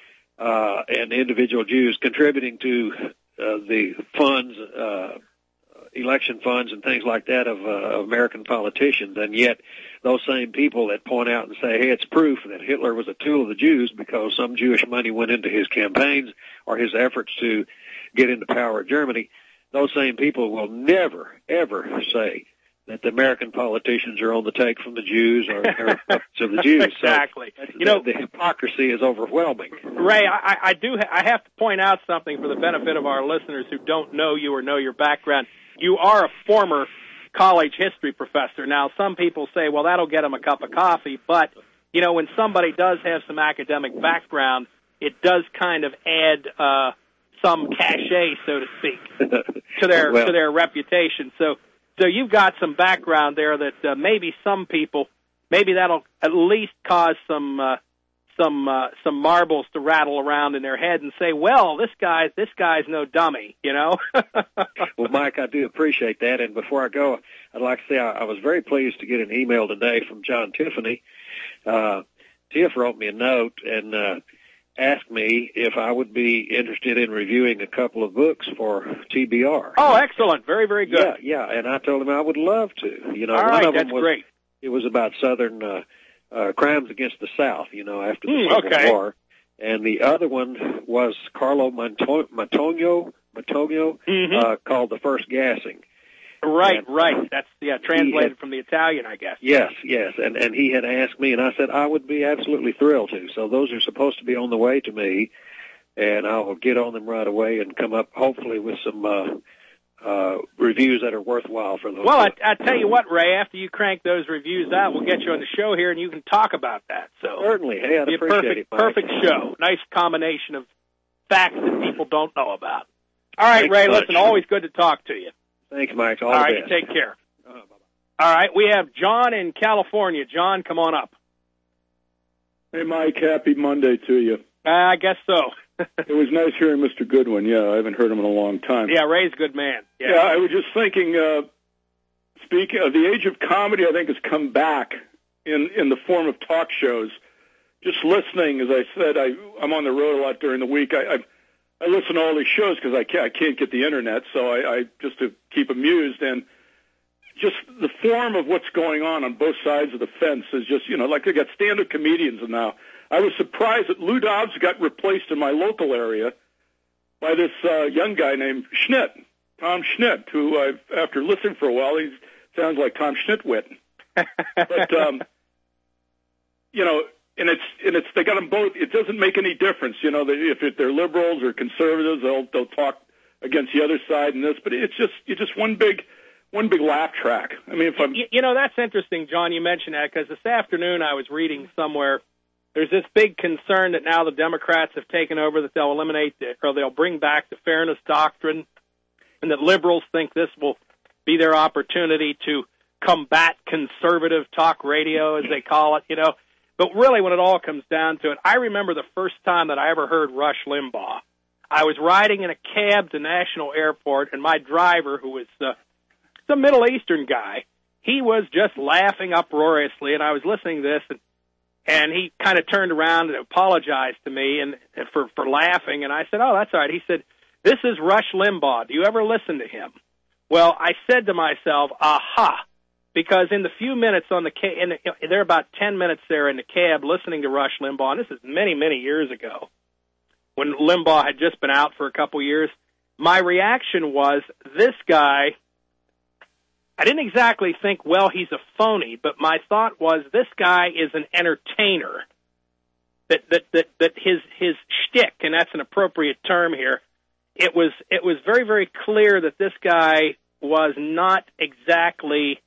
uh, and individual Jews contributing to uh, the funds, uh, election funds and things like that of uh, American politicians, and yet those same people that point out and say, hey, it's proof that Hitler was a tool of the Jews because some Jewish money went into his campaigns or his efforts to get into power in Germany, those same people will never, ever say that the American politicians are on the take from the Jews or they're puppets of the Jews. Exactly. So you know, the, the hypocrisy is overwhelming. Ray, I, I do. Ha- I have to point out something for the benefit of our listeners who don't know you or know your background. You are a former college history professor. Now, some people say, well, that'll get them a cup of coffee, but, you know, when somebody does have some academic background, it does kind of add uh, some cachet, so to speak, to their well, to their reputation. So, so you've got some background there that uh, maybe some people, maybe that'll at least cause some uh, some uh, some marbles to rattle around in their head and say, well, this guy this guy's no dummy, you know. Well, Mike, I do appreciate that. And before I go, I'd like to say I, I was very pleased to get an email today from John Tiffany. Uh, Tiff wrote me a note and uh, asked me if I would be interested in reviewing a couple of books for T B R. Oh, excellent. Very, very good. Yeah, yeah. And I told him I would love to. You know, All one right, of them that's was, great. It was about Southern uh, uh, crimes against the South, you know, after the mm, Civil okay. War. And the other one was Carlo Matonio, Matonio, mm-hmm. uh, called The First Gassing. Right, and, right. That's yeah, translated had, from the Italian, I guess. Yes, yes. And and he had asked me, and I said I would be absolutely thrilled to. So those are supposed to be on the way to me, and I will get on them right away and come up hopefully with some uh, uh, reviews that are worthwhile for those. Well, I, I tell you what, Ray, after you crank those reviews out, we'll get you on the show here, and you can talk about that. So certainly, hey, I'd be a appreciate perfect, it, Mike. perfect show. Nice combination of facts that people don't know about. All right, Thanks Ray, much. listen, always good to talk to you. Thanks, Mike. All, All the right, best. you take care. Uh, bye-bye. All right, we have John in California. John, come on up. Hey, Mike, happy Monday to you. Uh, I guess so. It was nice hearing Mister Goodwin. Yeah, I haven't heard him in a long time. Yeah, Ray's a good man. Yeah, yeah I was just thinking, uh, speaking of the age of comedy, I think has come back in, in the form of talk shows. Just listening, as I said, I, I'm on the road a lot during the week. I, I, I listen to all these shows because I can't, I can't get the Internet, so I, I just to keep amused. And just the form of what's going on on both sides of the fence is just, you know, like they got stand-up comedians now. I was surprised that Lou Dobbs got replaced in my local area by this uh, young guy named Schnitt, Tom Schnitt, who I've, after listening for a while, he sounds like Tom Schnittwit. But, um, you know, and it's, and it's, they got them both. It doesn't make any difference, you know, if it, they're liberals or conservatives, they'll, they'll talk against the other side and this, but it's just, it's just one big, one big laugh track. I mean, if I'm, you, you know, that's interesting, John, you mentioned that, because this afternoon I was reading somewhere, there's this big concern that now the Democrats have taken over, that they'll eliminate the, or they'll bring back the fairness doctrine, and that liberals think this will be their opportunity to combat conservative talk radio, as they call it, you know. But really, when it all comes down to it, I remember the first time that I ever heard Rush Limbaugh. I was riding in a cab to National Airport, and my driver, who was uh, some Middle Eastern guy, he was just laughing uproariously, and I was listening to this, and, and he kind of turned around and apologized to me and, and for, for laughing, and I said, oh, that's all right. He said, this is Rush Limbaugh. Do you ever listen to him? Well, I said to myself, aha, because in the few minutes on the ca- in the, there are about ten minutes there in the cab listening to Rush Limbaugh, and this is many, many years ago, when Limbaugh had just been out for a couple years, my reaction was, this guy, I didn't exactly think, well, he's a phony, but my thought was, this guy is an entertainer. That that that, that his his shtick, and that's an appropriate term here, it was it was very, very clear that this guy was not exactly,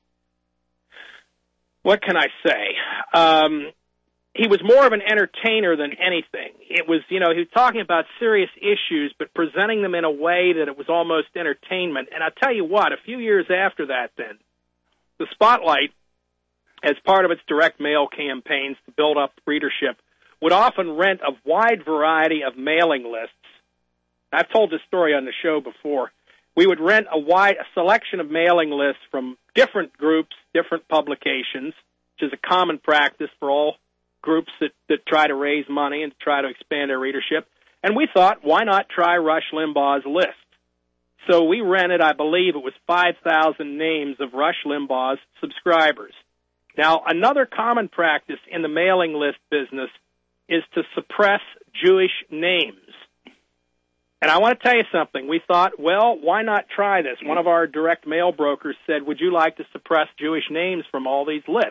what can I say? Um, he was more of an entertainer than anything. It was, you know, he was talking about serious issues, but presenting them in a way that it was almost entertainment. And I'll tell you what, a few years after that then, the Spotlight, as part of its direct mail campaigns to build up readership, would often rent a wide variety of mailing lists. I've told this story on the show before. We would rent a wide a selection of mailing lists from different groups, different publications, which is a common practice for all groups that, that try to raise money and try to expand their readership. And we thought, why not try Rush Limbaugh's list? So we rented, I believe it was five thousand names of Rush Limbaugh's subscribers. Now, another common practice in the mailing list business is to suppress Jewish names. And I want to tell you something. We thought, well, why not try this? One of our direct mail brokers said, would you like to suppress Jewish names from all these lists?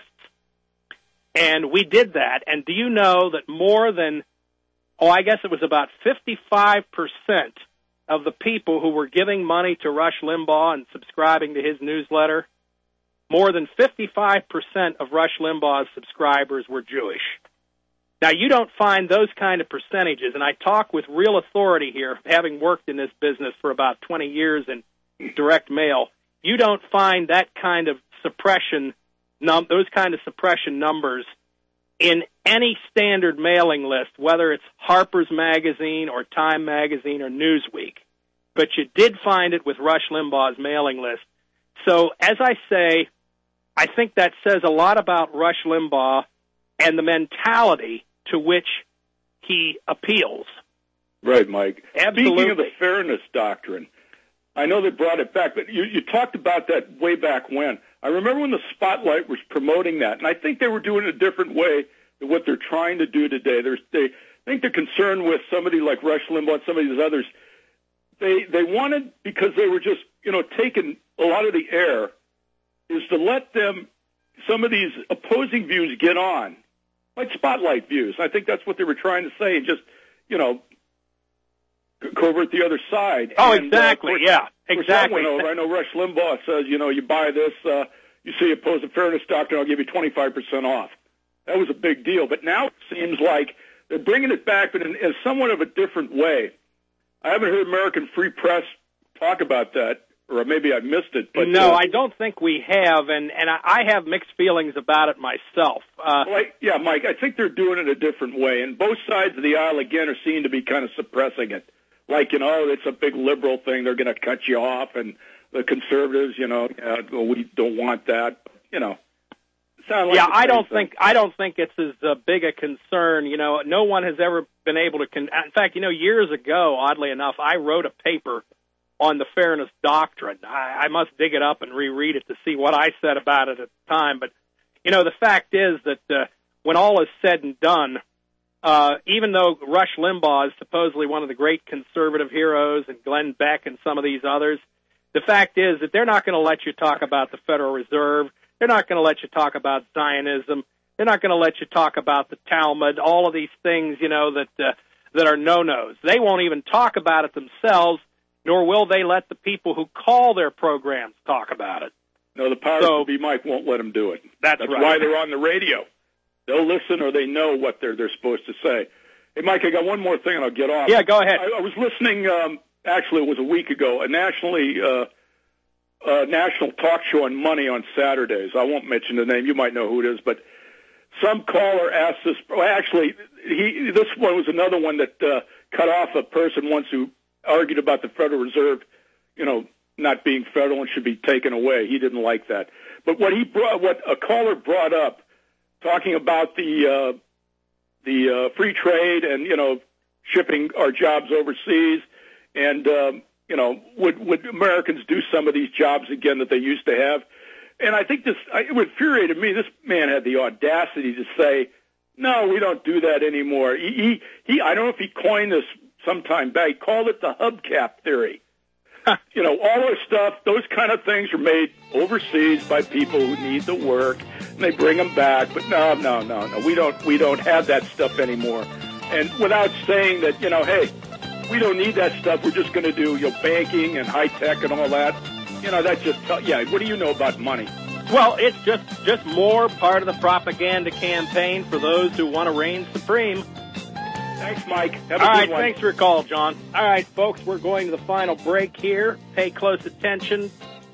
And we did that. And do you know that more than, oh, I guess it was about fifty-five percent of the people who were giving money to Rush Limbaugh and subscribing to his newsletter, more than fifty-five percent of Rush Limbaugh's subscribers were Jewish. Now, you don't find those kind of percentages, and I talk with real authority here, having worked in this business for about twenty years in direct mail. You don't find that kind of suppression, num- those kind of suppression numbers in any standard mailing list, whether it's Harper's Magazine or Time Magazine or Newsweek. But you did find it with Rush Limbaugh's mailing list. So, as I say, I think that says a lot about Rush Limbaugh and the mentality to which he appeals. Right, Mike. Absolutely. Speaking of the fairness doctrine, I know they brought it back, but you, you talked about that way back when. I remember when the Spotlight was promoting that, and I think they were doing it a different way than what they're trying to do today. There's, they, I think the concern with somebody like Rush Limbaugh and some of these others, they they wanted, because they were just, you know, taking a lot of the air, is to let them, some of these opposing views get on, like Spotlight views. I think that's what they were trying to say, and just, you know, covert the other side. Oh, and, exactly, uh, yeah, exactly. That went over. I know Rush Limbaugh says, you know, you buy this, uh, you say you oppose the fairness doctrine, I'll give you twenty-five percent off. That was a big deal. But now it seems like they're bringing it back, but in, in somewhat of a different way. I haven't heard American Free Press talk about that, or maybe I missed it. But no, uh, I don't think we have, and, and I, I have mixed feelings about it myself. Uh, well, I, yeah, Mike, I think they're doing it a different way, and both sides of the aisle, again, are seen to be kind of suppressing it. Like, you know, it's a big liberal thing, they're going to cut you off, and the conservatives, you know, uh, well, we don't want that, you know. Sound like yeah, I don't thing. think I don't think it's as uh, big a concern. You know, no one has ever been able to. Con- In fact, you know, years ago, oddly enough, I wrote a paper on the fairness doctrine. I, I must dig it up and reread it to see what I said about it at the time. But you know, the fact is that uh, when all is said and done, uh, even though Rush Limbaugh is supposedly one of the great conservative heroes, and Glenn Beck and some of these others, the fact is that they're not going to let you talk about the Federal Reserve. They're not going to let you talk about Zionism. They're not going to let you talk about the Talmud, all of these things, you know, that uh, that are no-nos. They won't even talk about it themselves, nor will they let the people who call their programs talk about it. No, the powers so, that be, Mike, won't let them do it. That's, that's right. why they're on the radio. They'll listen, or they know what they're they're supposed to say. Hey, Mike, I got one more thing, and I'll get off. Yeah, go ahead. I, I was listening, um, actually, it was a week ago, a nationally uh, uh, national talk show on money on Saturdays. I won't mention the name. You might know who it is, but some caller asked this. Well, actually, he this one was another one that uh, cut off a person once who argued about the Federal Reserve, you know, not being federal and should be taken away. He didn't like that. But what he brought, what a caller brought up, talking about the uh, the uh, free trade and, you know, shipping our jobs overseas, and um, you know, would would Americans do some of these jobs again that they used to have? And I think this, it infuriated me. This man had the audacity to say, "No, we don't do that anymore." He, he, he I don't know if he coined this sometime back. He called it the hubcap theory. You know, all our stuff, those kind of things are made overseas by people who need the work, and they bring them back. But no, no, no, no, we don't, we don't have that stuff anymore. And without saying that, you know, hey, we don't need that stuff. We're just going to do, you know, banking and high tech and all that. You know, that just, yeah. What do you know about money? Well, it's just just more part of the propaganda campaign for those who want to reign supreme. Thanks, Mike. Have a All good right, one. thanks for your call, John. All right, folks, we're going to the final break here. Pay close attention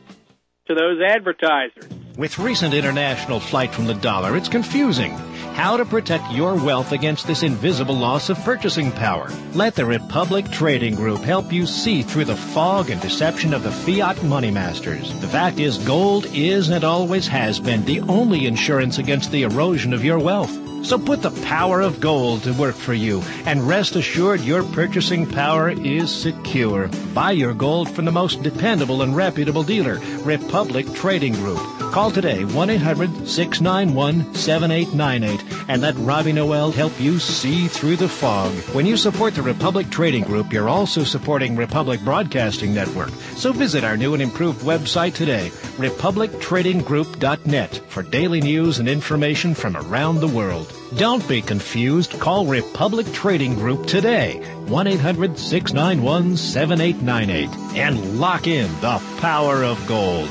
to those advertisers. With recent international flight from the dollar, it's confusing. How to protect your wealth against this invisible loss of purchasing power. Let the Republic Trading Group help you see through the fog and deception of the fiat money masters. The fact is, gold is and always has been the only insurance against the erosion of your wealth. So put the power of gold to work for you, and rest assured your purchasing power is secure. Buy your gold from the most dependable and reputable dealer, Republic Trading Group. Call today, one eight hundred six nine one seven eight nine eight, and let Robbie Noel help you see through the fog. When you support the Republic Trading Group, you're also supporting Republic Broadcasting Network. So visit our new and improved website today, republic trading group dot net, for daily news and information from around the world. Don't be confused. Call Republic Trading Group today, one eight hundred six nine one seven eight nine eight, and lock in the power of gold.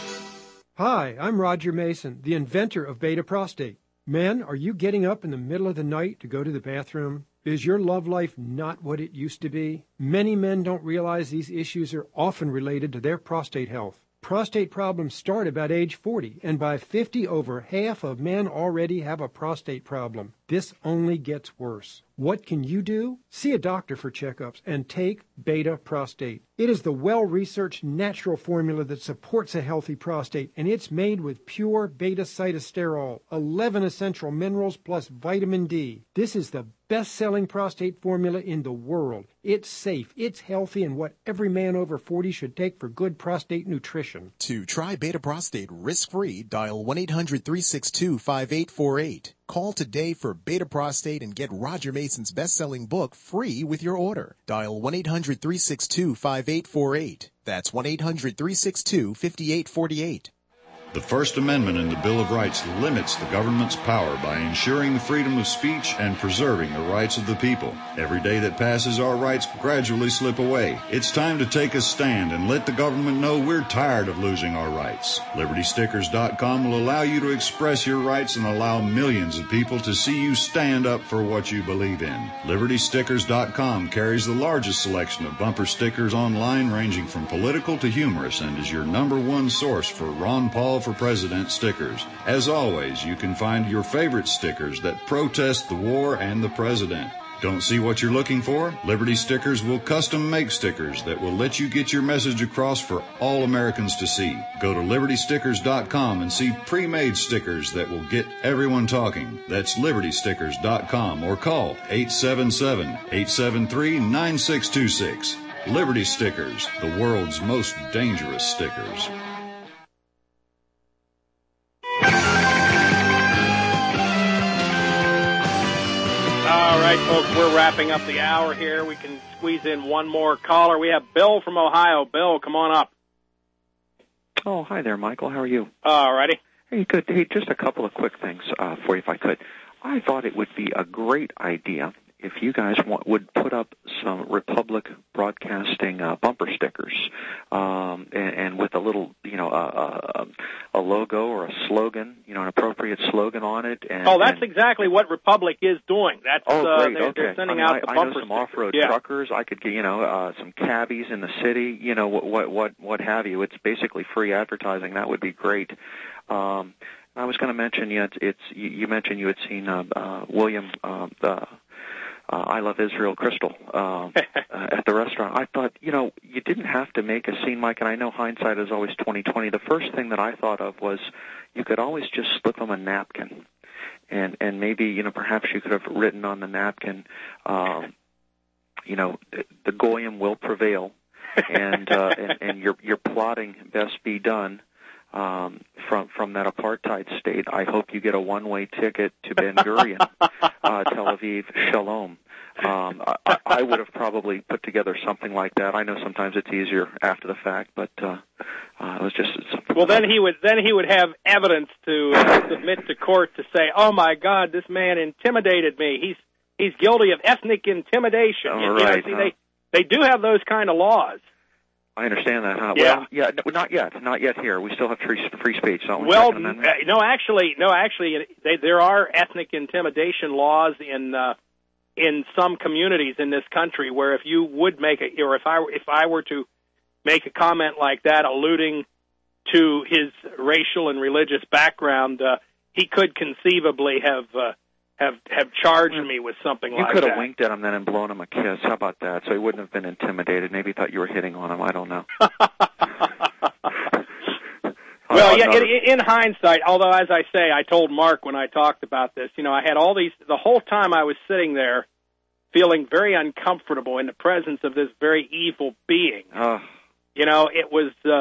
Hi, I'm Roger Mason, the inventor of Beta Prostate. Men, are you getting up in the middle of the night to go to the bathroom? Is your love life not what it used to be? Many men don't realize these issues are often related to their prostate health. Prostate problems start about age forty, and by fifty, over half of men already have a prostate problem. This only gets worse. What can you do? See a doctor for checkups and take Beta Prostate. It is the well-researched natural formula that supports a healthy prostate, and it's made with pure beta-cytosterol, eleven essential minerals plus vitamin D. This is the best-selling prostate formula in the world. It's safe, it's healthy, and what every man over forty should take for good prostate nutrition. To try Beta Prostate risk-free, dial one eight hundred three six two five eight four eight. Call today for Beta Prostate and get Roger Mason's best-selling book free with your order. Dial one eight hundred three six two five eight four eight. That's one eight hundred three six two five eight four eight. The First Amendment in the Bill of Rights limits the government's power by ensuring the freedom of speech and preserving the rights of the people. Every day that passes, our rights gradually slip away. It's time to take a stand and let the government know we're tired of losing our rights. Liberty Stickers dot com will allow you to express your rights and allow millions of people to see you stand up for what you believe in. Liberty Stickers dot com carries the largest selection of bumper stickers online, ranging from political to humorous, and is your number one source for Ron Paul for President stickers. As always, you can find your favorite stickers that protest the war and the president. Don't see what you're looking for? Liberty Stickers will custom make stickers that will let you get your message across for all Americans to see. Go to Liberty Stickers dot com and see pre-made stickers that will get everyone talking. That's Liberty Stickers dot com, or call eight seven seven, eight seven three, nine six two six. Liberty Stickers, the world's most dangerous stickers. All right, folks, we're wrapping up the hour here. We can squeeze in one more caller. We have Bill from Ohio. Bill, come on up. Oh, hi there, Michael. How are you? All righty. Hey, good. Hey, just a couple of quick things uh, for you, if I could. I thought it would be a great idea if you guys want, would put up some Republic Broadcasting uh, bumper stickers, um, and, and with a little, you know, uh, uh, a logo or a slogan, you know, an appropriate slogan on it. And, oh, that's and, exactly what Republic is doing. That's oh, uh, great. they're, okay. they're sending I mean, out I, the I bumper know some off-road yeah. truckers. I could get, you know, uh, some cabbies in the city, you know, what, what, what, what have you. It's basically free advertising. That would be great. Um, I was going to mention, yeah, it's, it's you, you mentioned you had seen uh, uh, William, uh, the Uh, I Love Israel Crystal um, uh, at the restaurant. I thought, you know, you didn't have to make a scene, Mike, and I know hindsight is always twenty twenty. The first thing that I thought of was you could always just slip him a napkin, and and maybe, you know, perhaps you could have written on the napkin, um, you know, the goyim will prevail, and uh, and, and your your plotting best be done. Um, from from that apartheid state, I hope you get a one-way ticket to Ben Gurion, uh, Tel Aviv, Shalom. Um, I, I would have probably put together something like that. I know sometimes it's easier after the fact, but uh, uh, it was just something. Well, then he would then he would have evidence to uh, submit to court to say, "Oh my God, this man intimidated me. He's he's guilty of ethnic intimidation." Oh, you, right, you know, see, huh? they they do have those kind of laws. I understand that, huh? Yeah. Well, yeah, no, not yet, not yet here. We still have free, free speech, don't we? Well, Second Amendment? uh, no, actually, no, actually, they, there are ethnic intimidation laws in uh, in some communities in this country where if you would make a, or if I if I were to make a comment like that, alluding to his racial and religious background, uh, he could conceivably have. Uh, have have charged me with something you like that. You could have winked at him then and blown him a kiss. How about that? So he wouldn't have been intimidated. Maybe he thought you were hitting on him. I don't know. Well, yeah, in, in hindsight, although, as I say, I told Mark when I talked about this, you know, I had all these, the whole time I was sitting there feeling very uncomfortable in the presence of this very evil being. Oh. You know, it was, uh,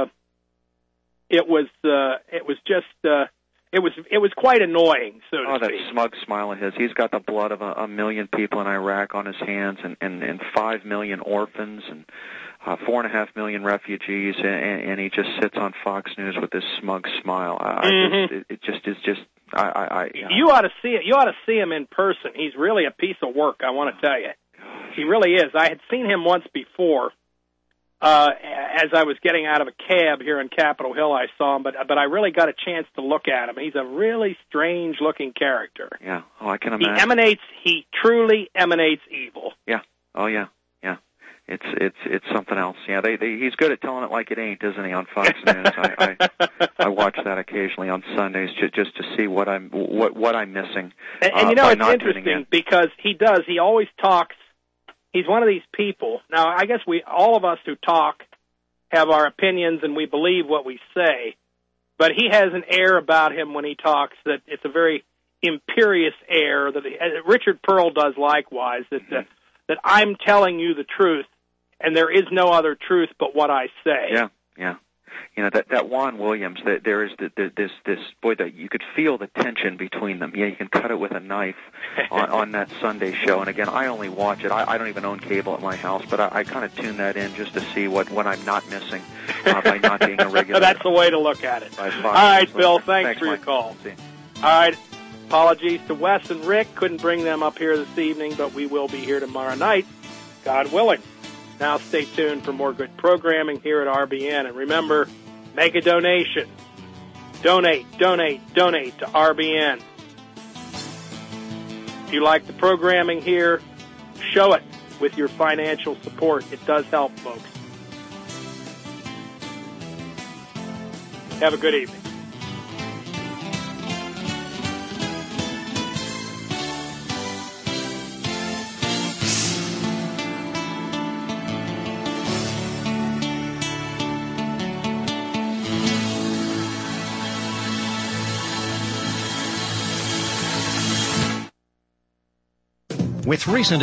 it was, uh, it was just, uh, It was it was quite annoying, so to Oh, that speak. smug smile of his. He's got the blood of a, a million people in Iraq on his hands, and, and, and five million orphans, and uh, four and a half million refugees, and, and he just sits on Fox News with this smug smile. I, Mm-hmm. I just, it, it just is just. I, I, I You ought to see it. You ought to see him in person. He's really a piece of work, I want to tell you. He really is. I had seen him once before. Uh, as I was getting out of a cab here in Capitol Hill, I saw him, but but I really got a chance to look at him. He's a really strange-looking character. Yeah. Oh, I can He imagine. emanates. He truly emanates evil. Yeah. Oh, yeah. Yeah. It's it's it's something else. Yeah. They, they he's good at telling it like it ain't, isn't he? On Fox News, I, I I watch that occasionally on Sundays just just to see what I'm what what I'm missing. And, and uh, you know, by it's not tuning interesting in. because he does. He always talks. He's one of these people. Now, I guess we, all of us who talk, have our opinions and we believe what we say, but he has an air about him when he talks that it's a very imperious air that uh, Richard Pearl does likewise, that uh, that I'm telling you the truth and there is no other truth but what I say. Yeah, yeah. You know, that that Juan Williams, that there is the, the, this this boy that you could feel the tension between them. Yeah, you can cut it with a knife on, on that Sunday show. And again, I only watch it. I, I don't even own cable at my house, but I, I kind of tune that in just to see what, what I'm not missing uh, by not being a regular. That's the way to look at it. By Fox All right, News. Bill, thanks, Thanks for Mike. your call. See you. All right, apologies to Wes and Rick. Couldn't bring them up here this evening, but we will be here tomorrow night, God willing. Now stay tuned for more good programming here at R B N. And remember, make a donation. Donate, donate, donate to R B N. If you like the programming here, show it with your financial support. It does help, folks. Have a good evening. With recent